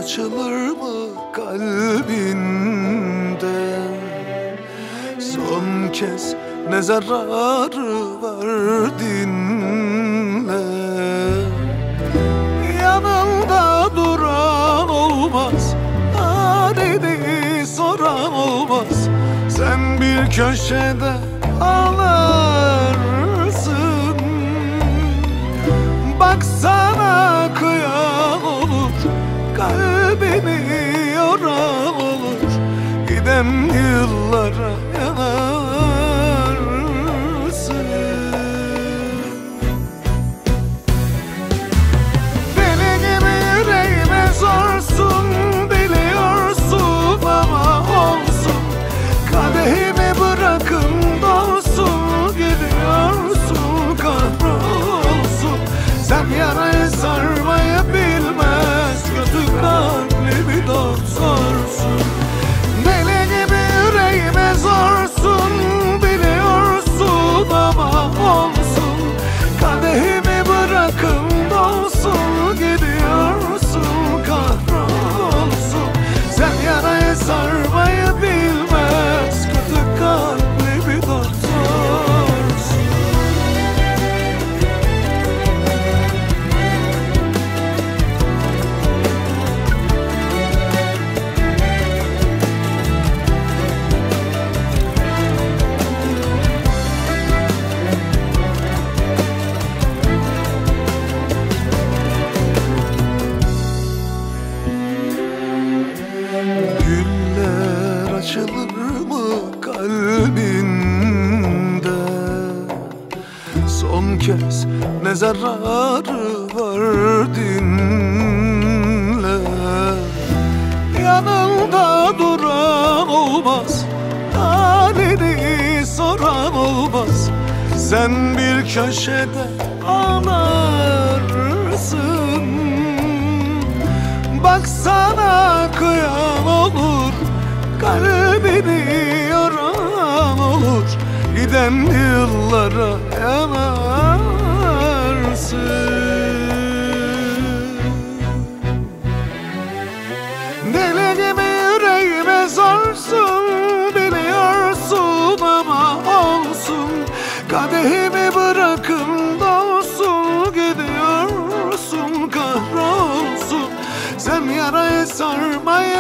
açılır mı kalbinde? Son kez ne zararı var dinle. Yanında duran olmaz, halini soran olmaz. Sen bir köşede ağlarsın. Baksana kıyan olur, kalbini yoran olur. Giden yıllara yanarsın. Deli gibi yüreğime zorsun, biliyorsun ama olsun. Kadehimi bırakın dolsun, gidiyorsun kahrolsun. Sen yarayı sarmayı bilmez, kötü kalpli bir doktorsun. Deli gibi yüreğime zorsun, biliyorsun ama olsun. Kadehimi bırakın dolsun, gidiyorsun kahrolsun. Sen yarayı sarmayı bilmez, kötü kalpli bir doktorsun. Güller açılır mı kalbinde? Son kez ne zararı var dinle. Yanında duran olmaz, halini soran olmaz. Sen bir köşede ağlarsın. Baksana kıyan olur, kalbini yoran olur. Giden yıllara yanarsın. Deli gibi yüreğime zorsun, biliyorsun ama olsun. Kadehimi bırakın dolsun, gidiyorsun kahrolsun. Sen yarayı sarmayı